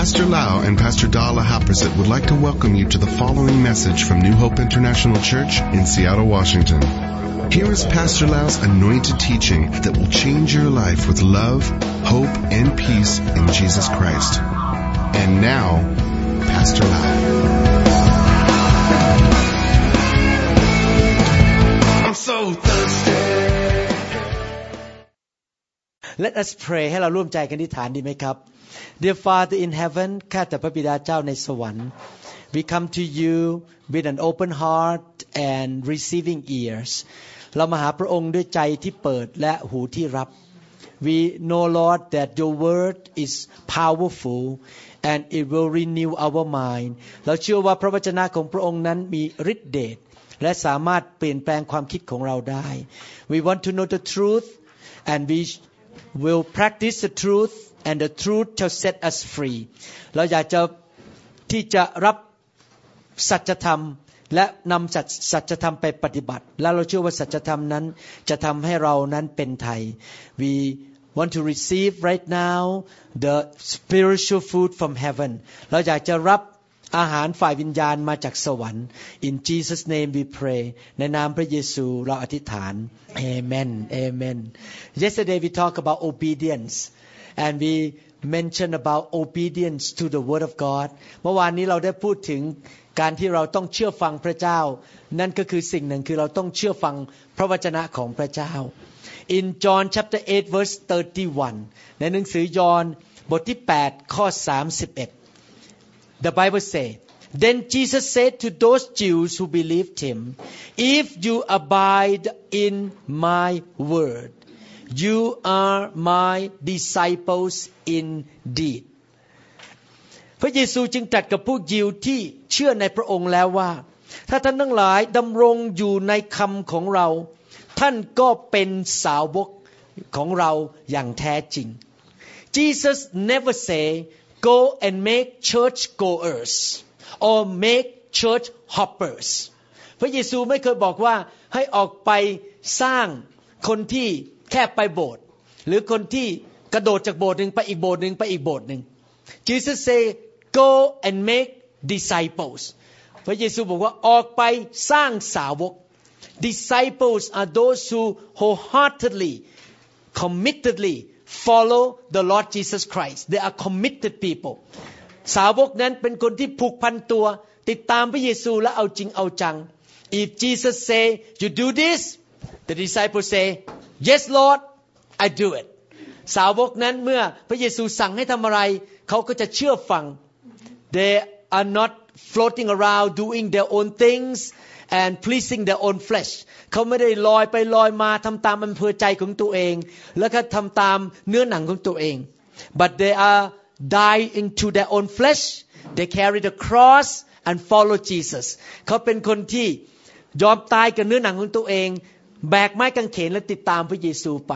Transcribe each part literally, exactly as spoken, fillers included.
Pastor Lau and Pastor Dala Haprasit would like to welcome you to the following message from New Hope International Church in Seattle, Washington. Here is Pastor Lau's anointed teaching that will change your life with love, hope, and peace in Jesus Christ. And now, Pastor Lau. I'm so thirsty. Let us pray ให้เราร่วมใจกันอธิษฐานดีไหมครับ Dear Father in heaven ข้าแต่พระบิดาเจ้าในสวรรค์ We come to you with an open heart and receiving ears เรามาหาพระองค์ด้วยใจที่เปิดและหูที่รับ We know Lord that your word is powerful and it will renew our mind เราเชื่อว่าพระวจนะของพระองค์นั้นมีฤทธิ์เดชและสามารถเปลี่ยนแปลงความคิดของเราได้ We want to know the truth and we will practice the truth and the truth shall set us free เราอยากจะที่จะรับสัจธรรมและนำสัจธรรมไปปฏิบัติและเราเชื่อว่าสัจธรรมนั้นจะทำให้เรานั้นเป็นไทย We want to receive right now the spiritual food from heaven เราอยากจะรับอาหารฝ่ายวิญญาณมาจากสวรรค์ In Jesus name we pray ในนามพระเยซูเราอธิษฐาน Amen Amen Yesterday we talked about obedience and we mentioned about obedience to the word of God เมื่อวานนี้เราได้พูดถึงการที่เราต้องเชื่อฟังพระเจ้านั่นก็คือสิ่งหนึ่งคือเราต้องเชื่อฟังพระวจนะของพระเจ้า In John chapter eight verse thirty-one ในหนังสือยอห์นบทที่แปดข้อสามสิบเอ็ดThe Bible says, Then Jesus said to those Jews who believed him, If you abide in my word, you are my disciples indeed. พระเยซูจึงตรัสกับพวกยิวที่เชื่อในพระองค์แล้วว่าถ้าท่านทั้งหลายดำรงอยู่ในคำของเราท่านก็เป็นสาวกของเราอย่างแท้จริง Jesus never say Go and make church goers or make church hoppers พระเยซูไม่เคยบอกว่าให้ออกไปสร้างคนที่แค่ไปโบสถ์หรือคนที่กระโดดจากโบสถ์นึงไปอีกโบสถ์นึงไปอีกโบสถ์นึง Jesus say go and make disciples พระเยซูบอกว่าออกไปสร้างสาวก Disciples are those who wholeheartedly committedly follow the Lord Jesus Christ they are committed people สาวกนั้นเป็นคนที่ผูกพันตัวติดตามพระเยซูและเอาจริงเอาจัง If Jesus say you do this the disciples say yes Lord I do it สาวกนั้นเมื่อพระเยซูสั่งให้ทำอะไรเขาก็จะเชื่อฟัง They are not floating around doing their own things and pleasing their own flesh เขาไม่ได้ลอยไปลอยมาทำตามอำเภอใจของตัวเองแล้วก็ทำตามเนื้อหนังของตัวเอง but they are dying to their own flesh they carry the cross and follow Jesus เขาเป็นคนที่ยอมตายกับเนื้อหนังของตัวเองแบกไม้กางเขนและติดตามพระเยซูไป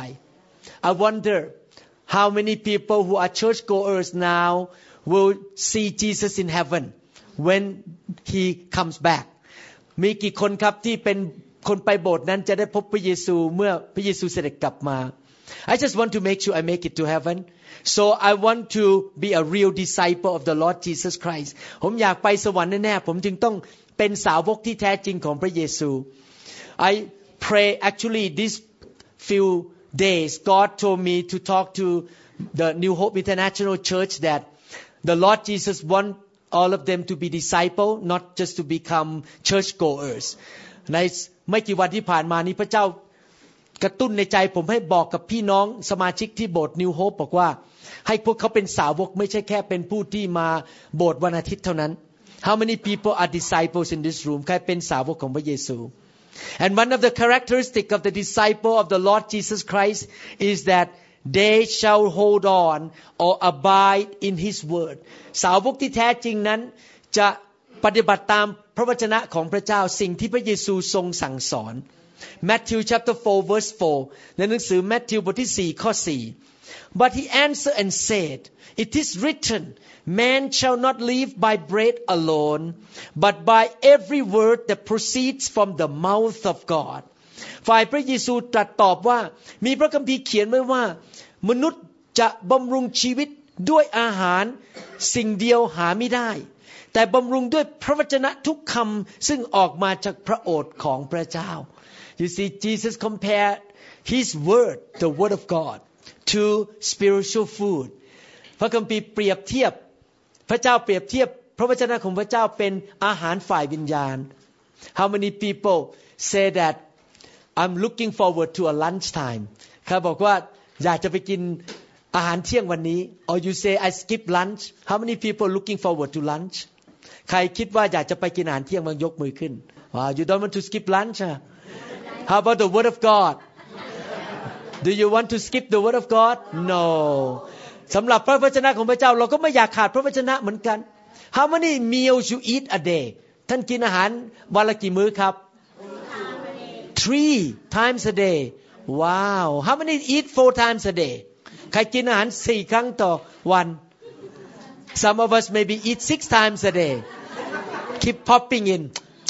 I wonder how many people who are church goers now will see Jesus in heaven when he comes backมีกี่คนครับที่เป็นคนไปโบสถ์นั้นจะได้พบพระเยซูเมื่อพระเยซูเสด็จกลับมา I just want to make sure I make it to heaven so I want to be a real disciple of the Lord Jesus Christ ผมอยากไปสวรรค์แน่ๆผมจึงต้องเป็นสาวกที่แท้จริงของพระเยซู I pray actually this few days God told me to talk to the New Hope International Church that the Lord Jesus want all of them to be disciple not just to become church goers ในไม่กี่วันที่ผ่านมานี้พระเจ้ากระตุ้นในใจผมให้บอกกับพี่น้องสมาชิกที่โบสถ์ New Hope บอกว่าให้พวกเขาเป็นสาวกไม่ใช่แค่เป็นผู้ที่มาโบสถ์วันอาทิตย์เท่านั้น How many people are disciples in this room ใครเป็นสาวกของพระเยซู And one of the characteristics of the disciple of the Lord Jesus Christ is that they shall hold on or abide in his word สาวกที่แท้จริงนั้นจะปฏิบัติตามพระวจนะของพระเจ้าสิ่งที่พระเยซูทรงสั่งสอน Matthew chapter four verse four ในหนังสือมัทธิวบทที่สี่ข้อสี่ But he answered and said It is written man shall not live by bread alone but by every word that proceeds from the mouth of God ฝ่ายพระเยซูตรัสตอบว่ามีพระคัมภีร์เขียนไว้ว่ามนุษย์จะบำรุงชีวิตด้วยอาหารสิ่งเดียวหาไม่ได้แต่บำรุงด้วยพระวจนะทุกคำซึ่งออกมาจากพระโอษฐ์ของพระเจ้า You see Jesus compared his word the word of God to spiritual food พระคัมภีร์เปรียบเทียบพระเจ้าเปรียบเทียบพระวจนะของพระเจ้าเป็นอาหารฝ่ายวิญญาณ How many people say that I'm looking forward to a lunch time เขาบอกว่าอยากจะไปกินอาหารเที่ยงวันนี้ or you say I skip lunch How many people looking forward to lunch ใครคิดว่าอยากจะไปกินอาหารเที่ยงบ้างยกมือขึ้น wow, You don't want to skip lunch huh? How about the word of God Do you want to skip the word of God No สำหรับพระวจนะของพระเจ้าเราก็ไม่อยากขาดพระวจนะเหมือนกัน How many meals you eat a day ท่านกินอาหารวันละกี่มื้อครับ Three times a day Wow How many eat four times a day ใครกินอาหารสี่ครั้งต่อวัน Some of us maybe eat six times a day Keep popping in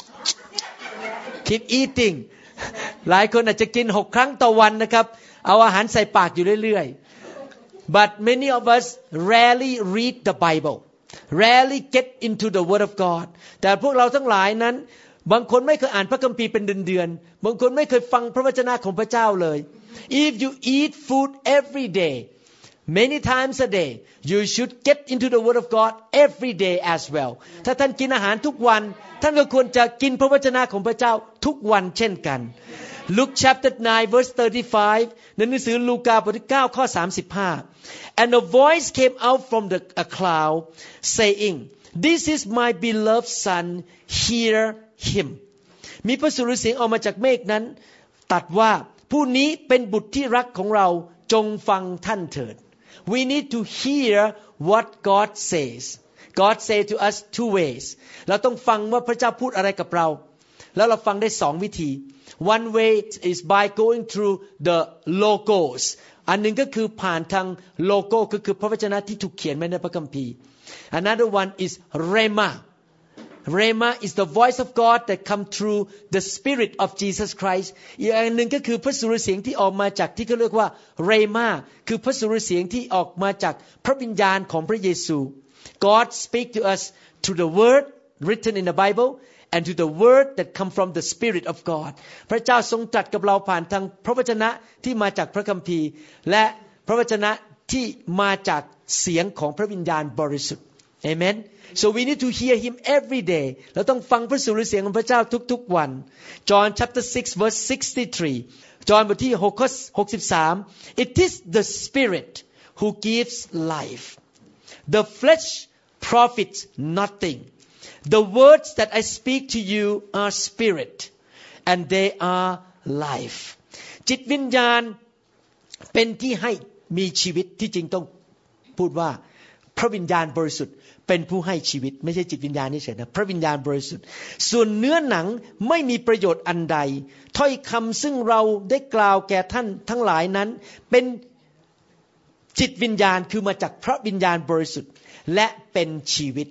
Keep eating หลายคนอาจจะกินหกครั้งต่อวันนะครับเอาอาหารใส่ปากอยู่เรื่อยๆ But many of us rarely read the Bible rarely get into the Word of God แต่พวกเราทั้งหลายนั้นบางคนไม่เคยอ่านพระคัมภีร์เป็นเดือนๆบางคนไม่เคยฟังพระวจนะของพระเจ้าเลย If you eat food every day many times a day you should get into the Word of God every day as well ถ้าท่านกินอาหารทุกวันท่านก็ควรจะกินพระวจนะของพระเจ้าทุกวันเช่นกัน Luke chapter nine verse thirty-five ในหนังสือลูกาบทที่เก้าข้อสามสิบห้า And a voice came out from the a cloud saying This is my beloved son hear him มีพระสุรเสียงออกมาจากเมฆนั้นตรัสว่าผู้นี้เป็นบุตรที่รักของเราจงฟังท่านเถิด We need to hear what God says God say to us two ways เราต้องฟังว่าพระเจ้าพูดอะไรกับเราแล้วเราฟังได้สองวิธี One way is by going through the logos อันหนึ่งก็คือผ่านทางโลโก้ก็คือพระวจนะที่ถูกเขียนไว้ในพระคัมภีร์ Another one is rhema Rhema is the voice of God that come through the Spirit of Jesus Christ อีกอันหนึ่งก็คือพระสุรเสียงที่ออกมาจากที่เขาเรียกว่า Rhema คือพระสุรเสียงที่ออกมาจากพระวิญญาณของพระเยซู God speak to us through the word written in the Bible and to the word that come from the Spirit of God พระเจ้าทรงตรัสกับเราผ่านทางพระวจนะที่มาจากพระคัมภีร์และพระวจนะที่มาจากเสียงของพระวิญญาณบริสุทธิ์ Amen So we need to hear him every day เราต้องฟังพระสุรเสียงของพระเจ้าทุกๆวัน John chapter six verse sixty-three จอห์นบทที่หกข้อหกสิบสาม It is the Spirit who gives life The flesh profits nothing The words that I speak to you are spirit and they are life จิตวิญญาณเป็นที่ให้มีชีวิตที่จริงต้องพูดว่าพระวิญญาณบริสุทธิ์เป็นผู้ให้ชีวิตไม่ใช่จิตวิญญาณนี่เฉยนะพระวิญญาณบริสุทธิ์ส่วนเนื้อหนังไม่มีประโยชน์อันใดถ้อยคำซึ่งเราได้กล่าวแก่ท่านทั้งหลายนั้นเป็นจิตวิญญาณคือมาจากพระวิญญาณบริสุทธิ์และเป็นชีวิต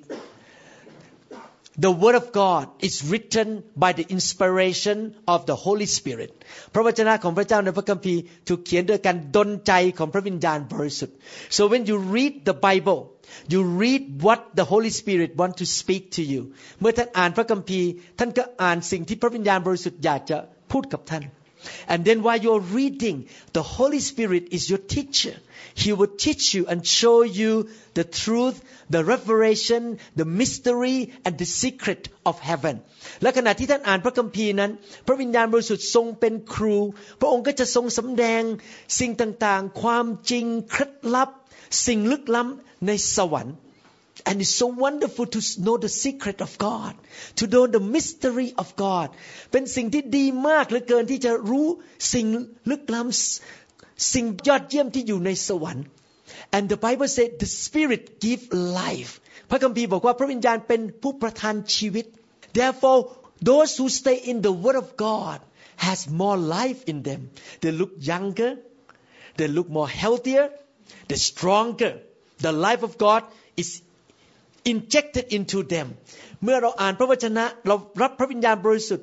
The word of God is written by the inspiration of the Holy Spirit พระวจนะของพระเจ้าในพระคัมภีร์ถูกเขียนโดยการดลใจของพระวิญญาณบริสุทธิ์ So when you read the Bible you read what the Holy Spirit want to speak to you เมื่อท่านอ่านพระคัมภีร์ท่านก็อ่านสิ่งที่พระวิญญาณบริสุทธิ์อยากจะพูดกับท่าน And then while you're reading the Holy Spirit is your teacher He will teach you and show you the truth the revelation the mystery and the secret of heaven และขณะที่ท่านอ่านพระคัมภีร์นั้นพระวิญญาณบริสุทธิ์ทรงเป็นครูพระองค์ก็จะทรงสำแดงสิ่งต่างๆความจริงเคล็ดลับสิ่งลึกล้ำในสวรรค์ and it's so wonderful to know the secret of God to know the mystery of God เป็นสิ่งที่ดีมากเหลือเกินที่จะรู้สิ่งลึกล้ำสิ่งยอดเยี่ยมที่อยู่ในสวรรค์ and the Bible said the Spirit give life พระคัมภีร์บอกว่าพระวิญญาณเป็นผู้ประทานชีวิต therefore those who stay in the Word of God has more life in them they look younger they look more healthier the stronger the life of God is injected into them เมื่อเราอ่านพระวจนะเรารับพระวิญญาณบริสุทธิ์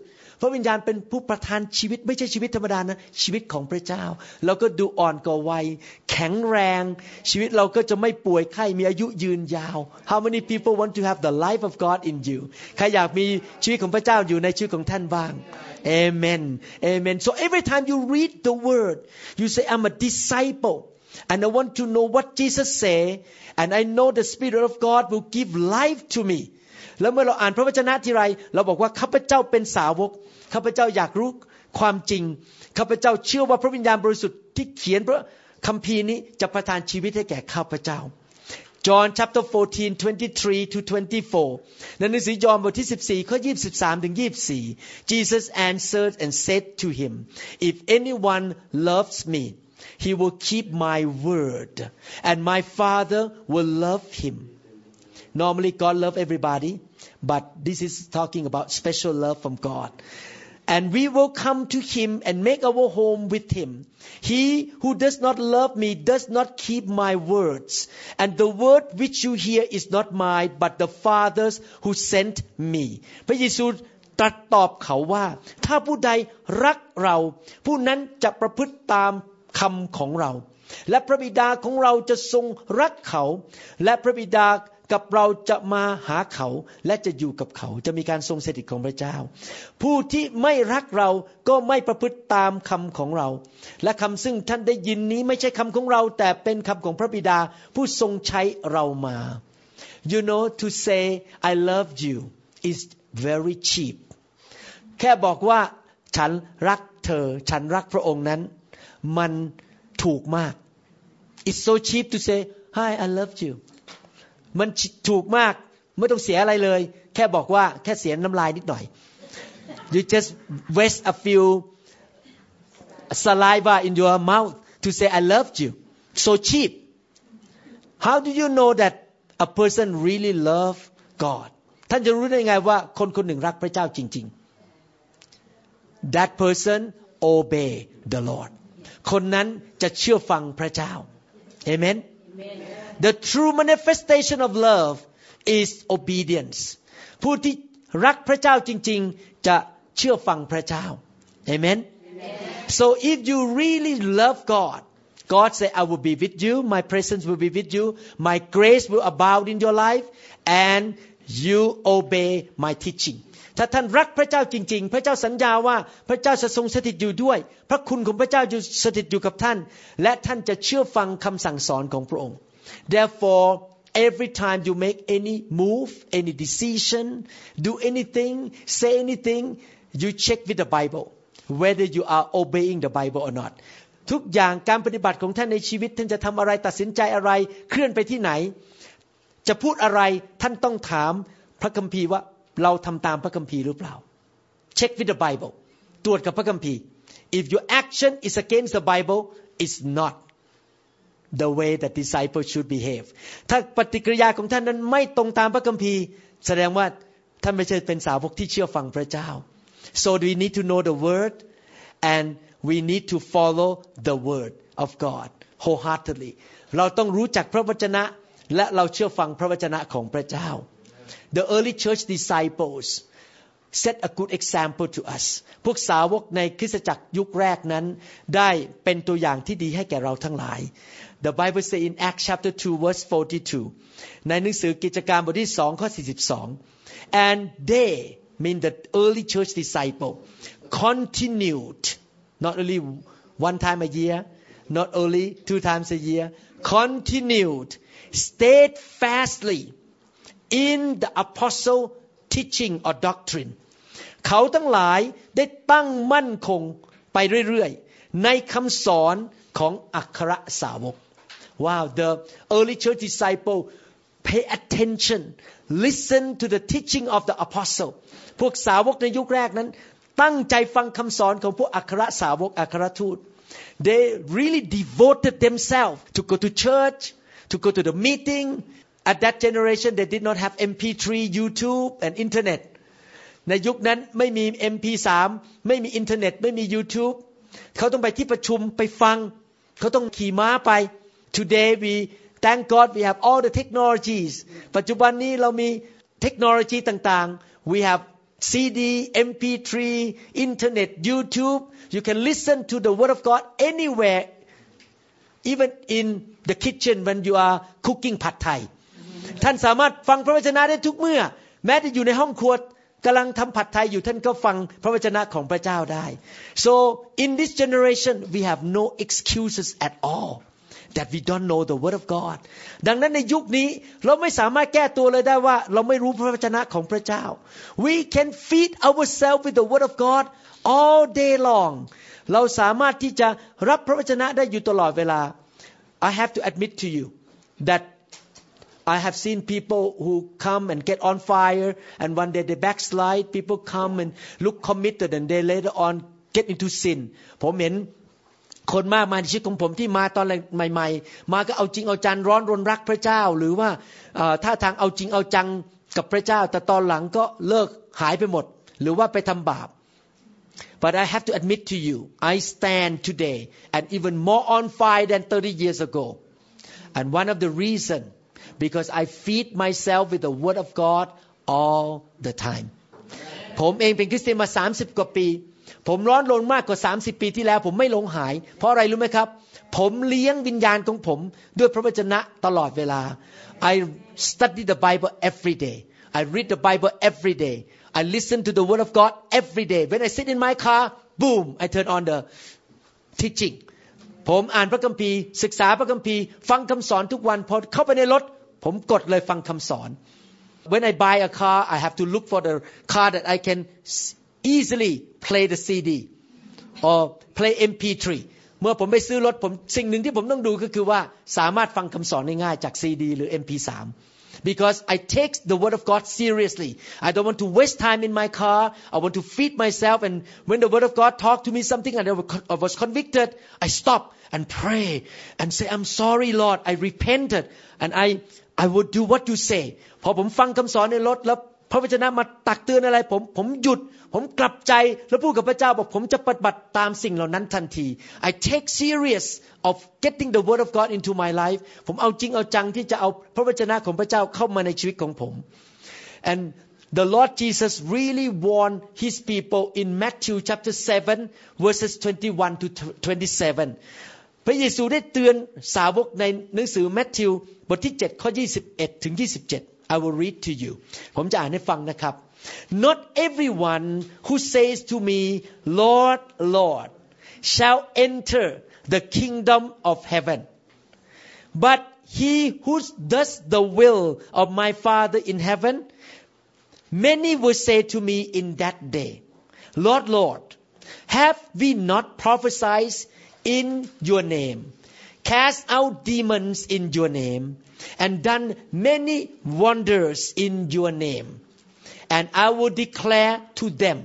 พระวิญญาณเป็นผู้ประทานชีวิตไม่ใช่ชีวิตธรรมดานะชีวิตของพระเจ้าเราก็ดูอ่อนกว่าวัยแข็งแรงชีวิตเราก็จะไม่ป่วยไข้มีอายุยืนยาว How many people want to have the life of God in you ใครอยากมีชีวิตของพระเจ้าอยู่ในชีวิตของท่านบ้าง Amen Amen So every time you read the word you say I'm a disciple and I want to know what Jesus say and I know the Spirit of God will give life to me แล้วเมื่อเราอ่านพระวจนะทีไรเราบอกว่าข้าพเจ้าเป็นสาวกข้าพเจ้าอยากรู้ความจริงข้าพเจ้าเชื่อว่าพระวิญญาณบริสุทธิ์ที่เขียนพระคัมภีร์นี้จะประทานชีวิตให้แก่ข้าพเจ้า John chapter fourteen twenty-three to twenty-four ในหนังสือยอห์นบทที่สิบสี่ข้อยี่สิบสามถึงยี่สิบสี่ Jesus answered and said to him If anyone loves me he will keep my word and my Father will love him Normally God love everybody but this is talking about special love from God and we will come to him and make our home with him he who does not love me does not keep my words and the word which you hear is not mine but the Father's who sent me พระเยซูตรัสตอบเขาว่าถ้าผู้ใดรักเราผู้นั้นจะประพฤติตามคำของเราและพระบิดาของเราจะทรงรักเขาและพระบิดากับเราจะมาหาเขาและจะอยู่กับเขาจะมีการทรงสถิตของพระเจ้าผู้ที่ไม่รักเราก็ไม่ประพฤติตามคำของเราและคำซึ่งท่านได้ยินนี้ไม่ใช่คำของเราแต่เป็นคำของพระบิดาผู้ทรงใช้เรามา You know to say I love you is very cheap แค่บอกว่าฉันรักเธอฉันรักพระองค์นั้นมันถูกมาก It's so cheap to say Hi I love youมันถูกมากไม่ต้องเสียอะไรเลยแค่บอกว่าแค่เสียน้ำลายนิดหน่อย You just waste a few saliva in your mouth to say I loved you so cheap How do you know that a person really love God ท่านจะรู้ได้ไงว่าคนคนหนึ่งรักพระเจ้าจริงๆ That person obey the Lord คนนั้นจะเชื่อฟังพระเจ้า Amen The true manifestation of love is obedience ผู้ที่รักพระเจ้าจริงๆจะเชื่อฟังพระเจ้า Amen So if you really love God God say I will be with you my presence will be with you my grace will abound in your life and you obey my teaching ถ้าท่านรักพระเจ้าจริงๆพระเจ้าสัญญาว่าพระเจ้าจะทรงสถิตอยู่ด้วยพระคุณของพระเจ้าจะสถิตอยู่กับท่านและท่านจะเชื่อฟังคำสั่งสอนของพระองค์Therefore, every time you make any move, any decision, do anything, say anything, you check with the Bible whether you are obeying the Bible or not. ทุกอย่างการปฏิบัติของท่านในชีวิตท่านจะทำอะไรตัดสินใจอะไรเคลื่อนไปที่ไหนจะพูดอะไรท่านต้องถามพระคัมภีร์ว่าเราทำตามพระคัมภีร์หรือเปล่า Check with the Bible ตรวจกับพระคัมภีร์ If your action is against the Bible, it's not.The way that disciples should behave ถ้าปฏิกิริยาของท่านนั้นไม่ตรงตามพระคัมภีร์แสดงว่าท่านไม่ใช่เป็นสาวกที่เชื่อฟังพระเจ้า So we need to know the word and we need to follow the word of God wholeheartedly เราต้องรู้จักพระวจนะและเราเชื่อฟังพระวจนะของพระเจ้า The early church disciples set a good example to us พวกสาวกในคริสตจักรยุคแรกนั้นได้เป็นตัวอย่างที่ดีให้แก่เราทั้งหลายThe Bible says in Acts chapter two verse forty-two ในหนังสือกิจการบทที่สองข้อสี่สิบสอง and they mean the early church disciple continued not only one time a year not only two times a year continued steadfastly in the apostle teaching or doctrine เขาทั้งหลายได้ตั้งมั่นคงไปเรื่อยๆในคำสอนของอัครสาวกWow, the early church disciple pay attention, listen to the teaching of the apostle. พวกสาวกในยุคแรกนั้นตั้งใจฟังคำสอนของพวกอัครสาวกอัครทูต They really devoted themselves to go to church, to go to the meeting. At that generation, they did not have เอ็ม พี ทรี YouTube and internet. ในยุคนั้นไม่มี เอ็ม พี ทรี ไม่มีอินเทอร์เน็ตไม่มี YouTube. เขาต้องไปที่ประชุมไปฟังเขาต้องขี่ม้าไปToday we thank God we have all the technologies ปัจจุบันนี้เรามีเทคโนโลยีต่างๆ we have ซี ดี เอ็ม พี ทรี Internet YouTube you can listen to the Word of God anywhere even in the kitchen when you are cooking ผัดไทยท่านสามารถฟังพระวจนะได้ทุกเมื่อแม้จะอยู่ในห้องครัวกำลังทำผัดไทยอยู่ท่านก็ฟังพระวจนะของพระเจ้าได้ so in this generation we have no excuses at all that we don't know the word of God ดังนั้นในยุคนี้เราไม่สามารถแก้ตัวเลยได้ว่าเราไม่รู้พระวจนะของพระเจ้า we can feed ourselves with the word of God all day long เราสามารถที่จะรับพระวจนะได้อยู่ตลอดเวลา I have to admit to you that I have seen people who come and get on fire and one day they backslide people come and look committed and they later on get into sin ผมเห็นคนมากมายในชีวิตของผมที่มาตอนใหม่ๆมาก็เอาจริงเอาจังร้อนรนรักพระเจ้าหรือว่าท่าทางเอาจริงเอาจังกับพระเจ้าแต่ตอนหลังก็เลิกหายไปหมดหรือว่าไปทำบาป But I have to admit to you I stand today and even more on fire than thirty years ago and one of the reason because I feed myself with the word of God all the time ผมเองเป็นคริสเตียนมาสามสิบกว่าปีผมร้อนรนมากกว่าสามสิบปีที่แล้วผมไม่หลงหายเพราะอะไรรู้ไหมครับผมเลี้ยงวิญญาณของผมด้วยพระวจนะตลอดเวลา I study the Bible every day I read the Bible every day I listen to the word of God every day when I sit in my car boom I turn on the teaching ผมอ่านพระคัมภีร์ศึกษาพระคัมภีร์ฟังคำสอนทุกวันพอเข้าไปในรถผมกดเลยฟังคำสอน When I buy a car I have to look for the car that I can easily play the ซี ดี or play เอ็ม พี ทรี เมื่อผมไปซื้อรถผมสิ่งหนึ่งที่ผมต้องดูก็คือว่าสามารถฟังคำสอนได้ง่ายจาก ซี ดี หรือ เอ็ม พี ทรี because I take the word of God seriously I don't want to waste time in my car I want to feed myself and when the word of God talk to me something and I was convicted I stop and pray and say I'm sorry Lord I repented and I I would do what you say พอผมฟังคำสอนในรถแล้วพระวจนะมาตักเตือนอะไรผมผมหยุดผมกลับใจแล้วพูดกับพระเจ้าบอกผมจะปฏิบัติตามสิ่งเหล่านั้นทันที I take serious of getting the word of God into my life ผมเอาจริงเอาจังที่จะเอาพระวจนะของพระเจ้าเข้ามาในชีวิตของผม and the Lord Jesus really warned his people in Matthew chapter seven verses twenty-one to twenty-seven พระเยซูได้เตือนสาวกในหนังสือมัทธิวบทที่เจ็ดข้อยี่สิบเอ็ดถึงยี่สิบเจ็ดI will read to you ผมจะอ่านให้ฟังนะครับ Not everyone who says to me Lord Lord shall enter the kingdom of heaven but he who does the will of my Father in heaven many will say to me in that day Lord Lord have we not prophesied in your name cast out demons in your name and done many wonders in your name and I will declare to them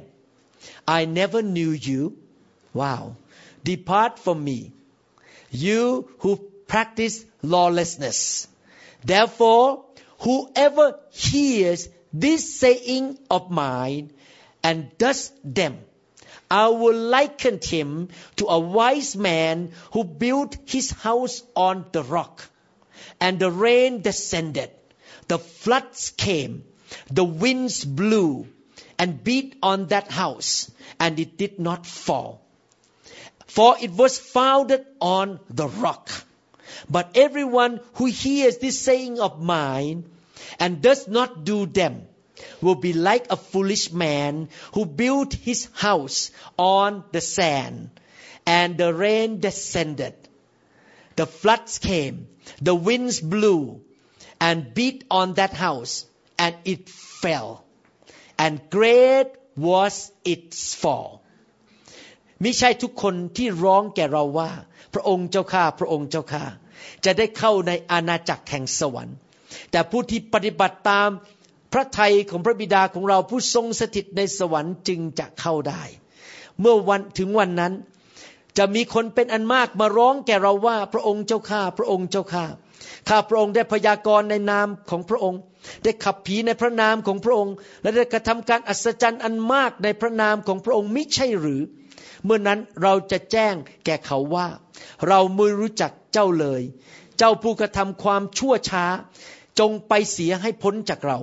I never knew you wow depart from me you who practice lawlessness therefore whoever hears this saying of mine and does them I will liken him to a wise man who built his house on the rock and the rain descended the floods came the winds blew and beat on that house and it did not fall for it was founded on the rock but everyone who hears this saying of mine and does not do them will be like a foolish man who built his house on the sand and the rain descended the floods came the winds blew and beat on that house and it fell and great was its fall มิใช่ทุกคนที่ร้องแก่เราว่าพระองค์เจ้าข้าพระองค์เจ้าข้าจะได้เข้าในอาณาจักรแห่งสวรรค์แต่ผู้ที่ปฏิบัติตามพระทัยของพระบิดาของเราผู้ทรงสถิตในสวรรค์จึงจะเข้าได้เมื่อวันถึงวันนั้นจะมีคนเป็นอันมากมาร้องแก่เราว่าพระองค์เจ้าข้าพระองค์เจ้าข้าข้าพระองค์ได้พยากรณ์ในนามของพระองค์ได้ขับผีในพระนามของพระองค์และได้กระทำการอัศจรรย์อันมากในพระนามของพระองค์มิใช่หรือเมื่อนั้นเราจะแจ้งแก่เขาว่าเราไม่รู้จักเจ้าเลยเจ้าผู้กระทำความชั่วช้าจงไปเสียให้พ้นจากเรา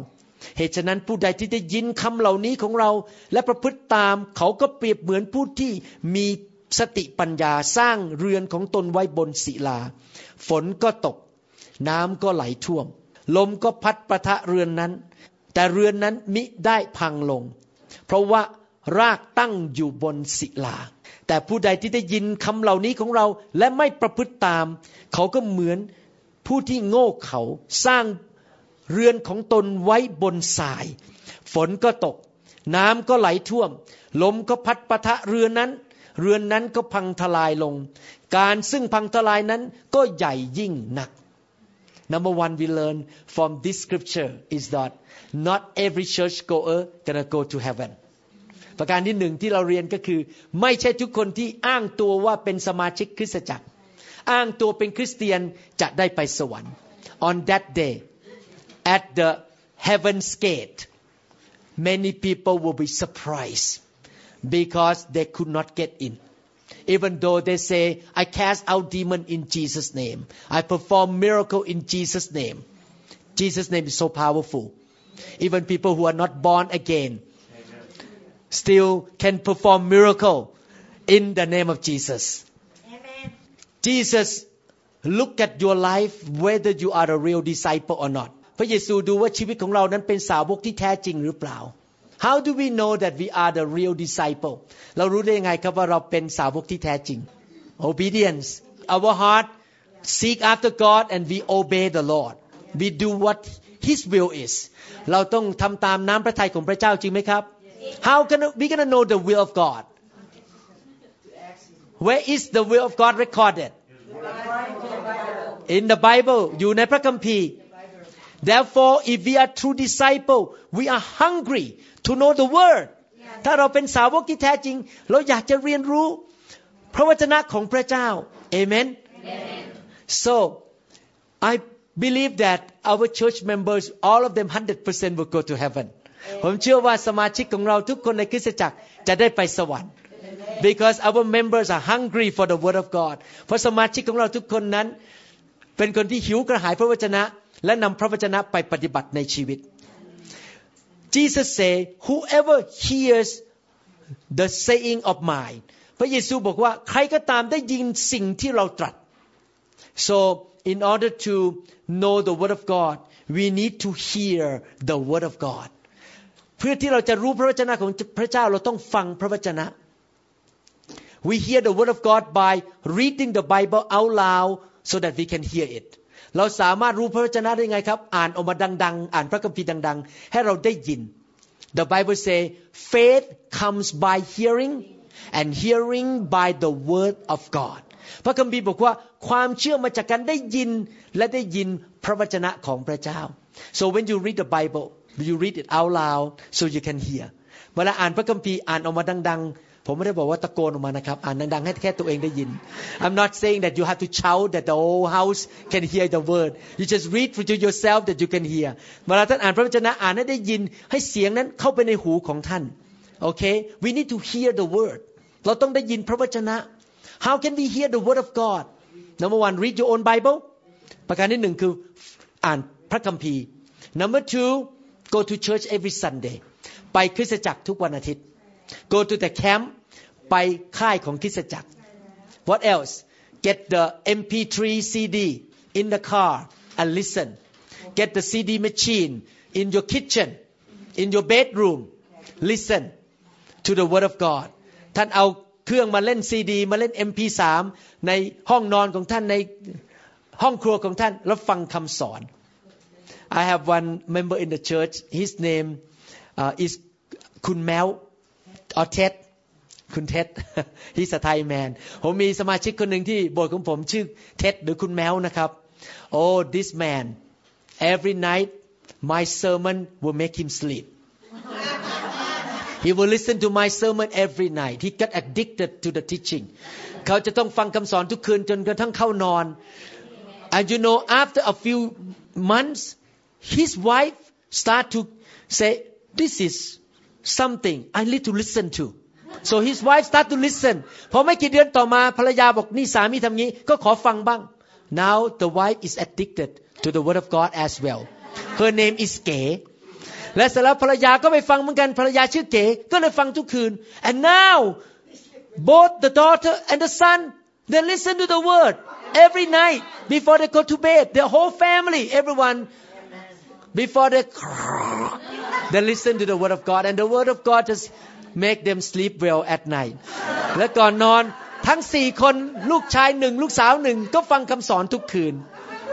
เหตุฉะนั้นผู้ใดที่ได้ยินคำเหล่านี้ของเราและประพฤติตามเขาก็เปรียบเหมือนผู้ที่มีสติปัญญาสร้างเรือนของตนไว้บนศิลาฝนก็ตกน้ำก็ไหลท่วมลมก็พัดปะทะเรือนนั้นแต่เรือนนั้นมิได้พังลงเพราะว่ารากตั้งอยู่บนศิลาแต่ผู้ใดที่ได้ยินคำเหล่านี้ของเราและไม่ประพฤติตามเขาก็เหมือนผู้ที่โง่เขลาสร้างเรือนของตนไว้บนทรายฝนก็ตกน้ำก็ไหลท่วมลมก็พัดปะทะเรือนนั้นเรือนนั้นก็พังทลายลงการซึ่งพังทลายนั้นก็ใหญ่ยิ่งนัก Number one we learn from this scripture is that not every churchgoer gonna go to heaven ประการที่หนึ่งที่เราเรียนก็คือไม่ใช่ทุกคนที่อ้างตัวว่าเป็นสมาชิกคริสตจักรอ้างตัวเป็นคริสเตียนจะได้ไปสวรรค์ On that day at the heaven's gate many people will be surprised because they could not get in even though they say I cast out demon in Jesus name I perform miracle in Jesus name Jesus name is so powerful even people who are not born again still can perform miracle in the name of Jesus Amen. Jesus look at your life whether you are a real disciple or not พระเยซูดูว่าชีวิตของเรานั้นเป็นสาวกที่แท้จริงหรือเปล่า How do we know that we are the real disciple เรารู้ได้ยังไงครับว่าเราเป็นสาวกที่แท้จริง Obedience our heart seek after God and we obey the Lord we do what His will is เราต้องทำตามน้ำพระทัยของพระเจ้าจริงไหมครับ How can we gonna know the will of God Where is the will of God recorded In the Bible อยู่ในพระคัมภีร์ Therefore if we are true disciple we are hungry to know the word ถ้าเราเป็นสาวกที่แท้จริงเราอยากจะเรียนรู้พระวจนะของพระเจ้า Amen So I believe that our church members all of them one hundred percent will go to heaven ผมเชื่อว่าสมาชิกของเราทุกคนในคริสตจักรจะได้ไปสวรรค์ Because our members are hungry for the word of God เพราะสมาชิกของเราทุกคนนั้นเป็นคนที่หิวกระหายพระวจนะและนำพระวจนะไปปฏิบัติในชีวิต Jesus say whoever hears the saying of mine พระเยซูบอกว่าใครก็ตามได้ยินสิ่งที่เราตรัส So in order to know the word of God we need to hear the word of God เพื่อที่เราจะรู้พระวจนะของพระเจ้าเราต้องฟังพระวจนะ We hear the word of God by reading the Bible out loud so that we can hear it เราสามารถรู้พระวจนะได้ไงครับอ่านออกมาดังๆอ่านพระคัมภีร์ดังๆให้เราได้ยิน The Bible say faith comes by hearing and hearing by the word of God พระคัมภีร์บอกว่าความเชื่อมาจากการได้ยินและได้ยินพระวจนะของพระเจ้า So when you read the Bible you read it out loud so you can hear เวลาอ่านพระคัมภีร์อ่านออกมาดังๆผมไม่ได้บอกว่าตะโกนออกมานะครับอ่านดังๆให้แค่ตัวเองได้ยิน I'm not saying that you have to shout that the whole house can hear the word you just read to yourself that you can hear เวลาท่านอ่านพระวจนะอ่านให้ได้ยินให้เสียงนั้นเข้าไปในหูของท่าน Okay we need to hear the word เราต้องได้ยินพระวจนะ How can we hear the word of God Number one read your own Bible ประการที่หนึ่งคืออ่านพระคัมภีร์ Number two go to church every Sunday ไปคริสตจักรทุกวันอาทิตย์ Go to the camp ไปค่ายของคริสตจักร What else Get the เอ็ม พี ทรี ซี ดี in the car and listen Get the ซี ดี machine in your kitchen in your bedroom listen to the word of God ท่านเอาเครื่องมาเล่นซีดีมาเล่น เอ็ม พี ทรี ในห้องนอนของท่านในห้องครัวของท่านแล้วฟังคำสอน I have one member in the church his name uh, is คุณแมว or Ted คุณเท็ด he's a Thai man ผมมีสมาชิกคนหนึ่งที่โบสถ์ของผมชื่อเท็ดหรือคุณแมวนะครับ Oh this man every night my sermon will make him sleep He will listen to my sermon every night. He got addicted to the teaching. เขาจะต้องฟังคำสอนทุกคืนจนกระทั่งเข้านอน And you know, after a few months, his wife start to say, "This is something I need to listen to." So his wife start to listen. พอไม่กี่เดือนต่อมาภรรยาบอกนี่สามีทำงี้ก็ขอฟังบ้าง Now the wife is addicted to the word of God as well. Her name is เก๋และเสร็จแล้วภรรยาก็ไปฟังเหมือนกันภรรยาชื่อเก๋ก็เลยฟังทุกคืน and now both the daughter and the son they listen to the word every night before they go to bed the whole family everyone before they they listen to the word of God and the word of God just make them sleep well at night และก่อนนอนทั้งสี่คนลูกชายหนึ่งลูกสาวหนึ่งก็ฟังคำสอนทุกคืน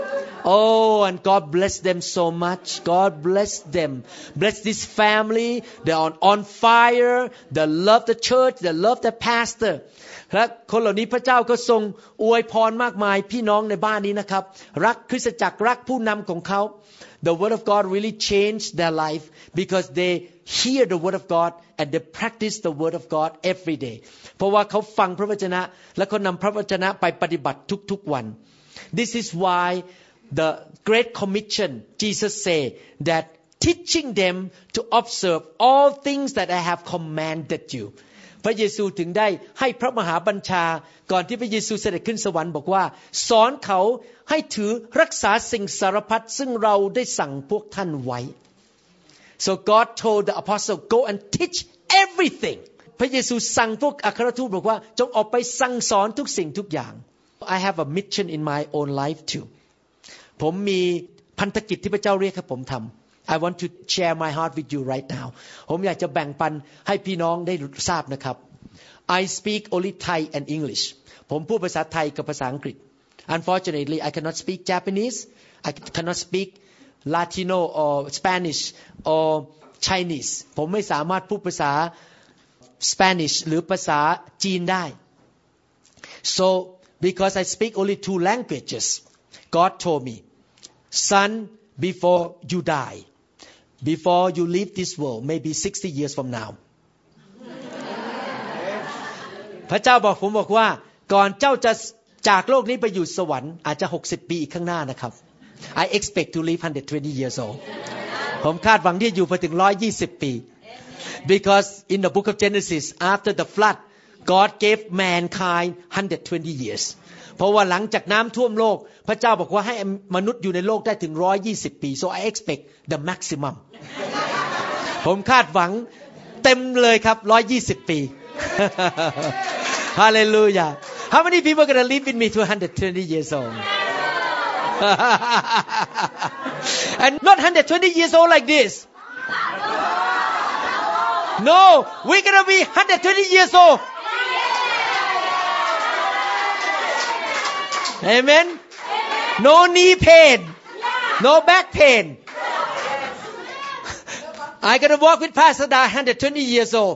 Oh and God bless them so much God bless them bless this family they're on on fire they love the church they love the pastor และคนเหล่านี้พระเจ้าก็ทรงอวยพรมากมายพี่น้องในบ้านนี้นะครับรักคริสตจักรรักผู้นำของเขา The word of God really changed their life because they hear the word of God and they practice the word of God every day เพราะว่าเขาฟังพระวจนะและเขานำพระวจนะไปปฏิบัติทุกๆวัน This is why the Great Commission Jesus said that teaching them to observe all things that I have commanded you พระเยซูถึงได้ให้พระมหาบัญชาก่อนที่พระเยซูเสด็จขึ้นสวรรค์บอกว่าสอนเขาให้ถือรักษาสิ่งสารพัดซึ่งเราได้สั่งพวกท่านไว้ So God told the apostle go and teach everything พระเยซูสั่งพวกอัครทูตบอกว่าจงออกไปสั่งสอนทุกสิ่งทุกอย่าง I have a mission in my own life too ผมมีพันธกิจที่พระเจ้าเรียกให้ผมทำI want to share my heart with you right now ผมอยากจะแบ่งปันให้พี่น้องได้ทราบนะครับ I speak only Thai and English ผมพูดภาษาไทยกับภาษาอังกฤษ Unfortunately I cannot speak Japanese I cannot speak Latino or Spanish or Chinese ผมไม่สามารถพูดภาษา Spanish หรือภาษาจีนได้ So because I speak only two languages God told me son before you die before you leave this world maybe sixty years from now พระเจ้าบอกผมบอกว่าก่อนเจ้าจะจากโลกนี้ไปอยู่สวรรค์อาจจะหกสิบปีอีกข้างหน้านะครับ I expect to live one hundred twenty years old ผมคาดหวังที่จะอยู่ไปถึงหนึ่งร้อยยี่สิบปี because in the book of Genesis after the flood God gave mankind one hundred twenty years เพราะว่าหลังจากน้ำท่วมโลกพระเจ้าบอกว่าให้มนุษย์อยู่ในโลกได้ถึงหนึ่งร้อยยี่สิบปี so I expect the maximum ผมคาดหวังเต็มเลยครับหนึ่งร้อยยี่สิบปี Hallelujah How many people gonna live with me to one hundred twenty years old and not one hundred twenty years old like this No we're gonna be one hundred twenty years old Amen. No knee pain. No back pain. I gonna walk with Pastor Da one hundred twenty years old.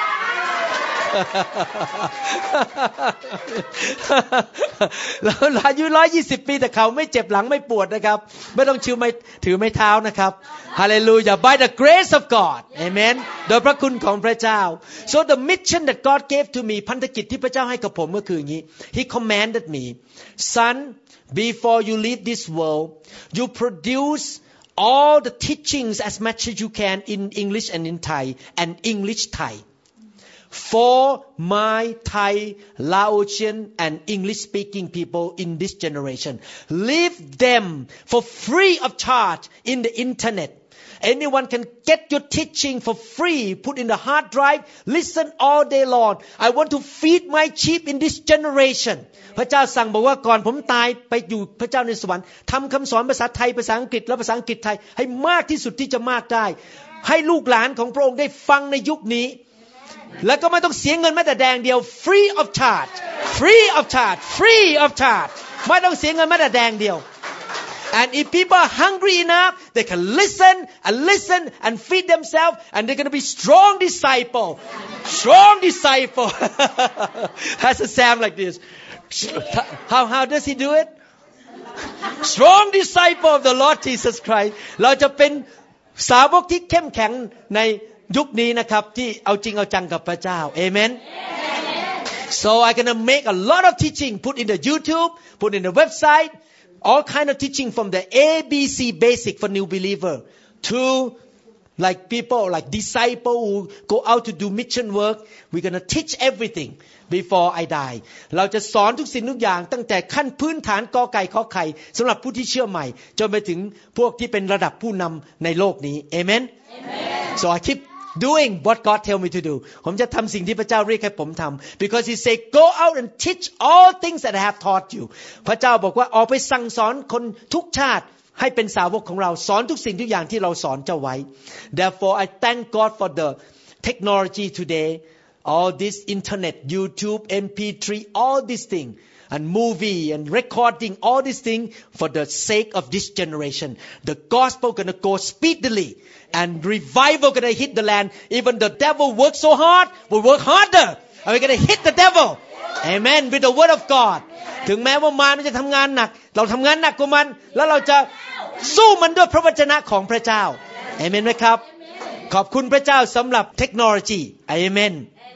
แล้วอายุหนึ่งร้อยยี่สิบปีแต่เขาไม่เจ็บหลังไม่ปวดนะครับไม่ต้องชื่อไม่ถือไม้เท้านะครับ Hallelujah by the grace of God Amen โดยพระคุณของพระเจ้า So the mission that God gave to me พันธกิจที่พระเจ้าให้กับผมก็คืออย่างนี้ He commanded me son before you leave this world you produce all the teachings as much as you can in English and in Thai and English Thai for my Thai, Laotian and English speaking people in this generation. Leave them for free of charge in the internet. Anyone can get your teaching for free, put in the hard drive, listen all day long. I want to feed my sheep in this generation. พระเจ้าสั่งบอกว่าก่อนผมตายไปอยู่พระเจ้าในสวรรค์ทำคำสอนภาษาไทยภาษาอังกฤษและภาษาอังกฤษไทยให้มากที่สุดที่จะมากได้ให้ลูกหลานของพระองค์ได้ฟังในยุคนี้แล้วก็ไม่ต้องเสียเงินแม้แต่แดงเดียว free of charge free of charge free of charge ไม่ต้องเสียเงินแม้แต่แดงเดียว and if people are hungry enough they can listen and listen and feed themselves and they're going to be strong disciple strong disciple has a sound like this how how does he do it strong disciple of the Lord Jesus Christ เราจะเป็นสาวกที่เข้มแข็งในยุคนี้นะครับที่เอาจริงเอาจังกับพระเจ้า Amen so I'm gonna make a lot of teaching put in the YouTube put in the website all kind of teaching from the A B C basic for new believer to like people like disciple who go out to do mission work we're going to teach everything before I die เราจะสอนทุกสิ่งทุกอย่างตั้งแต่ขั้นพื้นฐานกอไก่ขอไข่สำหรับผู้ที่เชื่อใหม่จนไปถึงพวกที่เป็นระดับผู้นำในโลกนี้ Amen so I keep doing what God tell me to do ผมจะทำสิ่งที่พระเจ้าเรียกให้ผมทำ because He say go out and teach all things that I have taught you พระเจ้าบอกว่าออกไปสั่งสอนคนทุกชาติให้เป็นสาวกของเราสอนทุกสิ่งทุกอย่างที่เราสอนเจ้าไว้ Therefore I thank God for the technology today all this internet YouTube เอ็ม พี ทรี all these things and movie and recording all these things for the sake of this generation the gospel gonna go speedily and revival gonna hit the land even the devil work so hard we work harder and we're gonna hit the devil amen with the word of God ถึงแม้ว่ามารมันจะทำงานหนักเราทำงานหนักกว่ามันแล้วเราจะสู้มันด้วยพระวจนะของพระเจ้าเอเมนไหมครับขอบคุณพระเจ้าสำหรับเทคโนโลยีเอเมน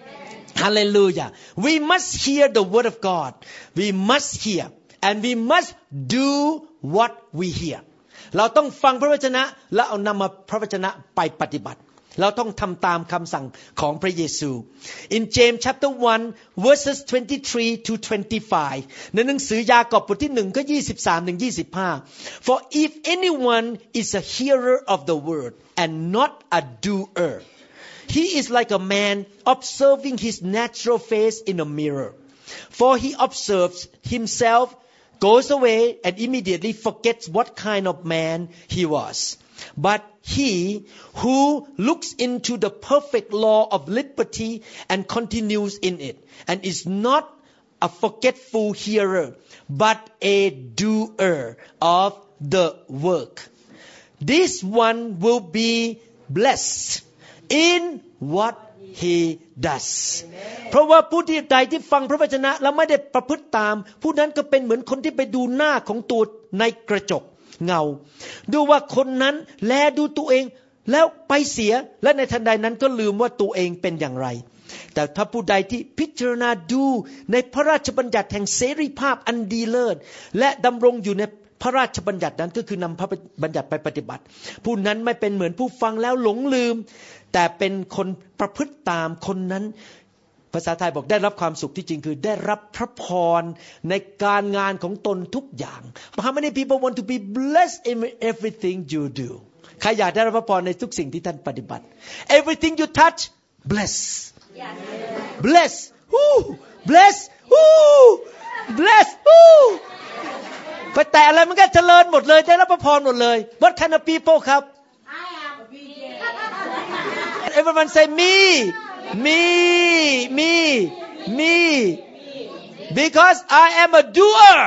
Hallelujah we must hear the word of God we must hear and we must do what we hear เราต้องฟังพระวจนะและเอานำมาพระวจนะไปปฏิบัติเราต้องทำตามคำสั่งของพระเยซู In James chapter one verses twenty-three to twenty-five ในหนังสือยากอบบทที่หนึ่งข้อยี่สิบสามถึงยี่สิบห้า For if anyone is a hearer of the word and not a doer he is like a man observing his natural face in a mirror for he observes himself goes away and immediately forgets what kind of man he was but he who looks into the perfect law of liberty and continues in it and is not a forgetful hearer but a doer of the work this one will be blessed in what he does เพราะว่าผู้ที่ใดที่ฟังพระวจนะแล้วไม่ได้ประพฤติตามผู้นั้นก็เป็นเหมือนคนที่ไปดูหน้าของตัวในกระจกเงาดูว่าคนนั้นแลดูตัวเองแล้วไปเสียและในทันใดนั้นก็ลืมว่าตัวเองเป็นอย่างไรแต่ถ้าผู้ใดที่พิจารณาดูในพระราชบัญญัติแห่งเสรีภาพอันดีเลิศและดำรงอยู่ในพระราชบัญญัตินั้นก็คือนำพระบัญญัติไปปฏิบัติผู้นั้นไม่เป็นเหมือนผู้ฟังแล้วหลงลืมแต่เป็นคนประพฤติตามคนนั้นภาษาไทยบอกได้รับความสุขที่จริงคือได้รับพระพรในการงานของตนทุกอย่าง How many people want to be blessed in everything you do ใครอยากได้รับพระพรในทุกสิ่งที่ท่านปฏิบัติ Everything you touch bless bless Woo bless Woo bless Woo ไปแต่อะไรมันก็เจริญหมดเลยได้รับพระพรหมดเลย What kind of people ครับ Everyone say me me me me because I am a doer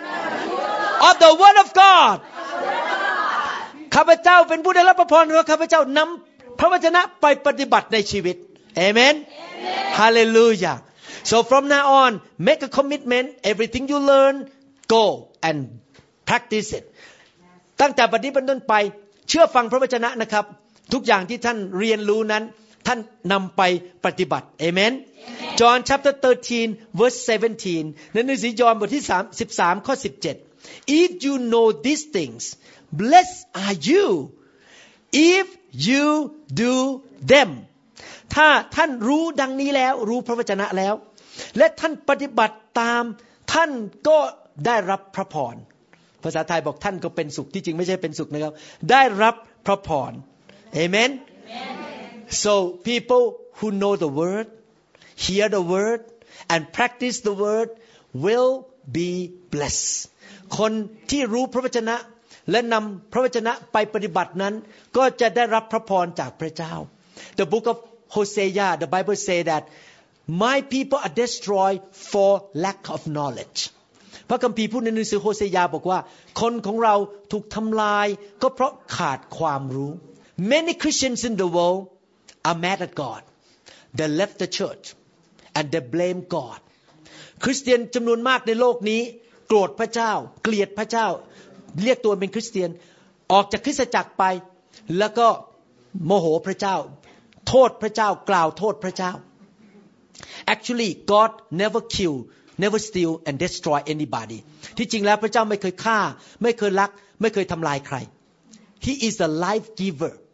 of the word of God ข้าพเจ้าเป็นผู้ได้รับพระพรเพราะข้าพเจ้านำพระวจนะไปปฏิบัติในชีวิต Amen Hallelujah so from now on make a commitment everything you learn go and practice it ตั้งแต่บัดนี้เป็นต้นไปเชื่อฟังพระวจนะนะครับทุกอย่างที่ท่านเรียนรู้นั้นท่านนำไปปฏิบัติ Amen John chapter thirteen verse seventeen ในหนังสือยอห์นบทที่สิบสามข้อสิบเจ็ด If you know these things blessed are you if you do them ถ้าท่านรู้ดังนี้แล้วรู้พระวจนะแล้วและท่านปฏิบัติตามท่านก็ได้รับพระพรภาษาไทยบอกท่านก็เป็นสุขที่จริงไม่ใช่เป็นสุขนะครับได้รับพระพร Amen So people who know the word, hear the word, and practice the word will be blessed. คนที่รู้พระวจนะและนำพระวจนะไปปฏิบัตินั้นก็จะได้รับพระพรจากพระเจ้า The book of Hosea, the Bible say that my people are destroyed for lack of knowledge. พระคัมภีร์พูดในหนังสือโฮเซยาบอกว่าคนของเราถูกทำลายก็เพราะขาดความรู้ Many Christians in the world are mad at God. They left the church and they blame God. คริสเตียนจำนวนมากในโลกนี้โกรธพระเจ้าเกลียดพระเจ้าเรียกตัวเป็นคริสเตียนออกจากคริสตจักรไปแล้วก็โมโหพระเจ้าโทษพระเจ้ากล่าวโทษพระเจ้า Actually God never kill, never steal and destroy anybody. ที่จริงแล้วพระเจ้าไม่เคยฆ่าไม่เคยลักไม่เคยทำลายใคร He is the life giver.